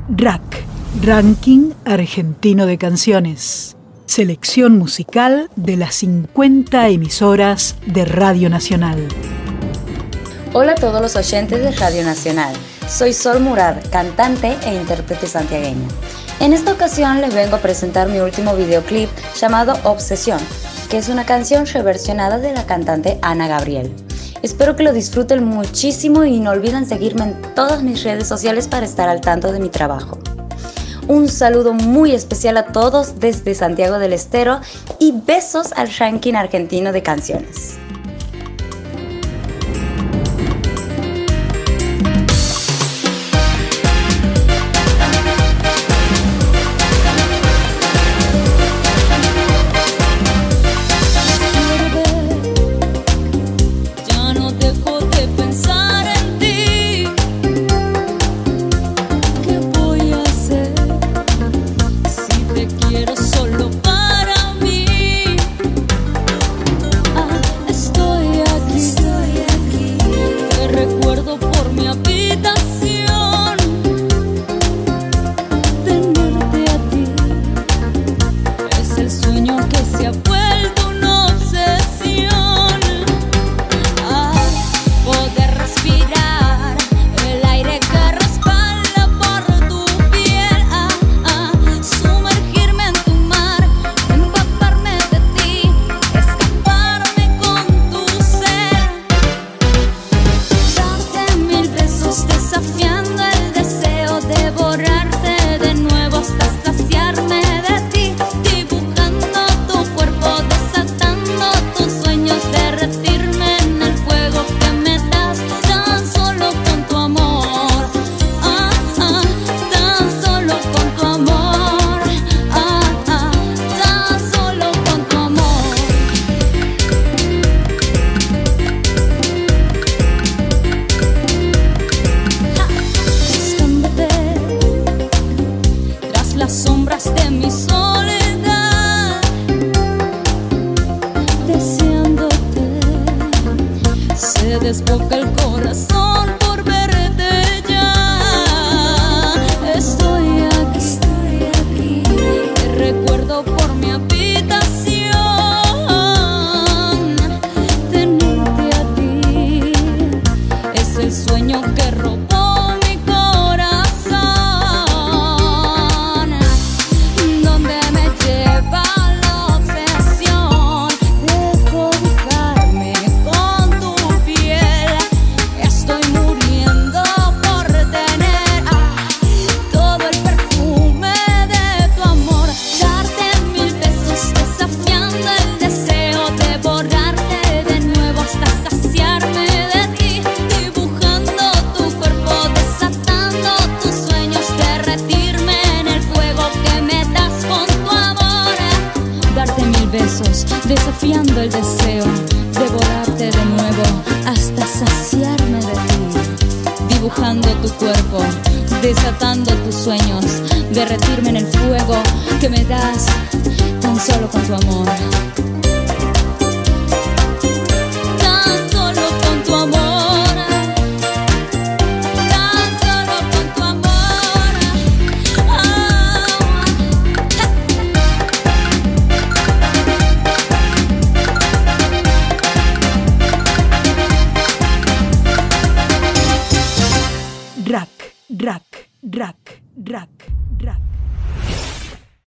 RAC, Ranking Argentino de Canciones. Selección musical de las 50 emisoras de Radio Nacional. Hola a todos los oyentes de Radio Nacional. Soy Sol Murad, cantante e intérprete santiagueña. En esta ocasión les vengo a presentar mi último videoclip llamado Obsesión, que es una canción reversionada de la cantante Ana Gabriel. Espero que lo disfruten muchísimo y no olviden seguirme en todas mis redes sociales para estar al tanto de mi trabajo. Un saludo muy especial a todos desde Santiago del Estero y besos al ranking argentino de canciones. Desboca el corazón por verte ya. Estoy aquí, te recuerdo por mi habitación. Tenerte a ti es el sueño que robó mi corazón. Donde me lleva la obsesión de cobijarme con tu piel. Estoy muriendo por tener todo el perfume de tu amor. Darte 1000 besos desafiando el deseo de borrarte de nuevo hasta saciarme de ti. Dibujando tu cuerpo, desatando tus sueños, derretirme en el fuego que me das con tu amor. Darte 1000 besos desafiando el deseo de borrarte de nuevo hasta saciarme de ti. Dibujando tu cuerpo, desatando tus sueños, derretirme en el fuego que me das tan solo con tu amor. Tan solo con tu amor. Tan solo con tu amor. RAC, RAC, RAC, RAC, RAC.